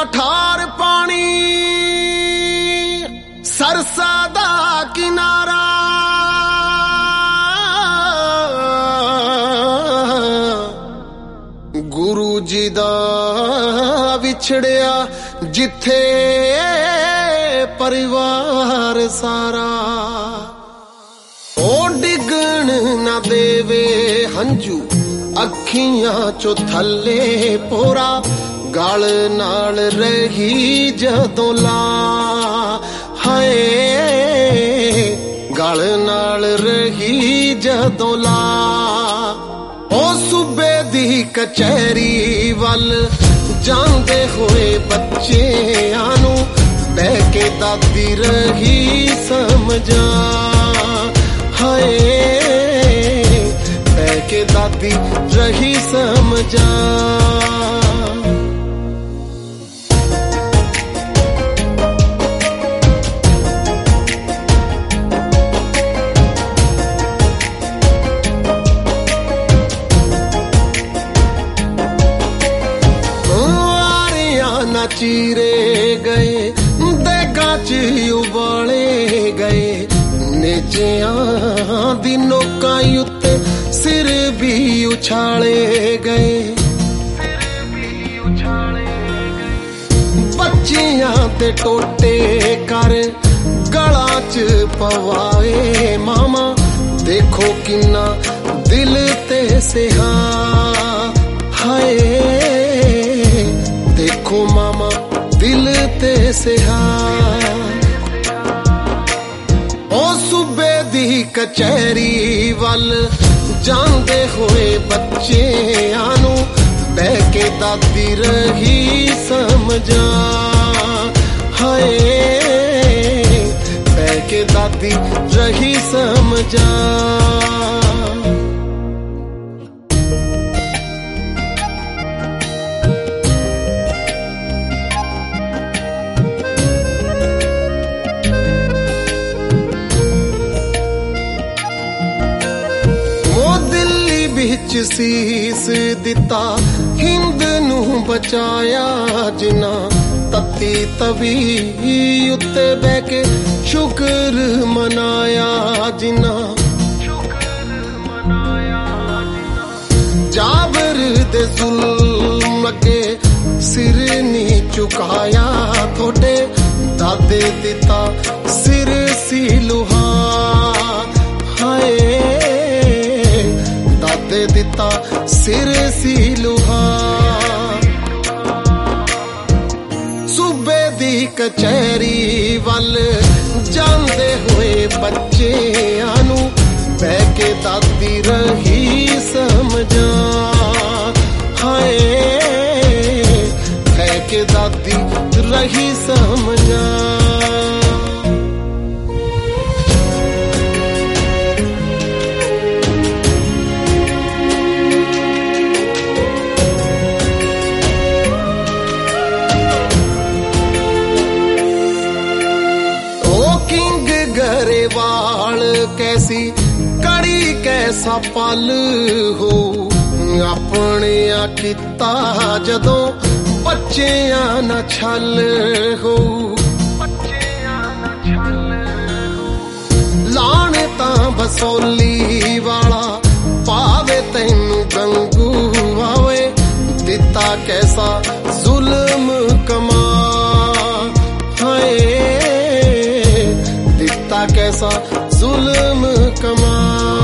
ਠਾਰ ਪਾਣੀ ਸਰਸਾ ਦਾ ਕਿਨਾਰਾ ਗੁਰੂ ਜੀ ਦਾ ਵਿਛੜਿਆ ਜਿੱਥੇ ਪਰਿਵਾਰ ਸਾਰਾ ਉਹ ਡਿੱਗਣ ਨਾ ਦੇਵੇ ਹੰਝੂ ਅੱਖੀਆਂ ਚੋਂ ਥੱਲੇ ਪੋਰਾ ਗਲ ਨਾਲ ਰਹੀ ਜਦੋਂ ਲਾ ਹਾਏ ਗਲ ਨਾਲ ਰਹੀ ਜਦੋਂ ਲਾ ਉਹ ਸੂਬੇ ਦੀ ਕਚਹਿਰੀ ਵੱਲ ਜਾਂਦੇ ਹੋਏ ਬੱਚਿਆਂ ਨੂੰ ਬਹਿ ਕੇ ਦਾਦੀ ਰਹੀ ਸਮਝਾ ਹਾਏ ਬਹਿ ਕੇ ਦਾਦੀ ਰਹੀ ਸਮਝਾ ਚੀਰੇ ਗਏ ਦੇਗਾਂ ਚ ਉਬਾਲੇ ਗਏ ਨੇਜਿਆਂ ਦੀ ਨੋਕਾਂ ਉੱਤੇ ਸਿਰ ਵੀ ਉਛਾਲੇ ਗਏ ਬੱਚਿਆਂ ਤੇ ਟੋਟੇ ਕਰ ਗਲਾਂ ਚ ਪਵਾਏ ਮਾਮਾ ਦੇਖੋ ਕਿੰਨਾ ਦਿਲ ਤੇ ਸਿਹਾ ਹਾਏ ਦੇਖੋ ਮਾਮਾ ਦਿਲ ਤੇ ਸਿਹਾ ਉਹ ਸੂਬੇ ਦੀ ਕਚਹਿਰੀ ਵੱਲ ਜਾਂਦੇ ਹੋਏ ਬੱਚਿਆਂ ਨੂੰ ਬਹਿ ਕੇ ਦਾਦੀ ਰਹੀ ਸਮਝਾ ਹਾਏ ਬਹਿ ਕੇ ਦਾਦੀ ਰਹੀ ਸਮਝਾ ਵਿੱਚ ਸੀਸ ਦਿੱਤਾ ਹਿੰਦ ਨੂੰ ਬਚਾਇਆ ਜਿਨ੍ਹਾਂ ਤੱਤੀ ਤਵੀ ਉੱਤੇ ਬਹਿ ਕੇ ਸ਼ੁਕਰ ਮਨਾਇਆ ਜਿਨ੍ਹਾਂ ਜਾਬਰ ਦੇ ਜ਼ੁਲਮ ਅੱਗੇ ਸਿਰ ਨੀ ਝੁਕਾਇਆ ਤੁਹਾਡੇ ਦਾਦੇ ਦਿੱਤਾ ਸਿਰ ਸੀ ਲੋਹਾ ਹਾਏ ਦਾਦੇ ਦਿੱਤਾ ਸਿਰ ਸੀ ਲੋਹਾ ਸੂਬੇ ਦੀ ਕਚਹਿਰੀ ਵੱਲ ਜਾਂਦੇ ਹੋਏ ਬੱਚਿਆਂ ਨੂੰ ਬਹਿ ਕੇ ਦਾਦੀ ਰਹੀ ਸਮਝਾ ਹਾਏ ਬਹਿ ਕੇ ਦਾਦੀ ਰਹੀ ਸਮਝਾ गरेवाल कैसी कड़ी कैसा पल हो अपने किता जदों बच्चियां न छल हो लाने तां बसोली वाला पावे तैनू गंगू आवे दिता कैसा जुल्म कमा हाय कैसा जुल्म कमा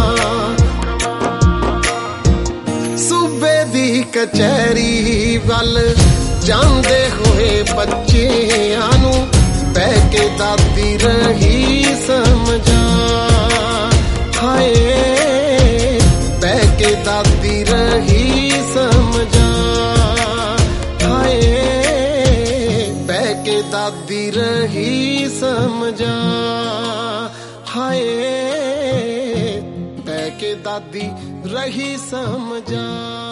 सूबे दी कचहरी वल जांदे होए बच्चियां नू बह के दादी रही समझा हाय बह के दादी रही समझा हाय बह के दादी रही समझा हाय बह के दादी रही समझा।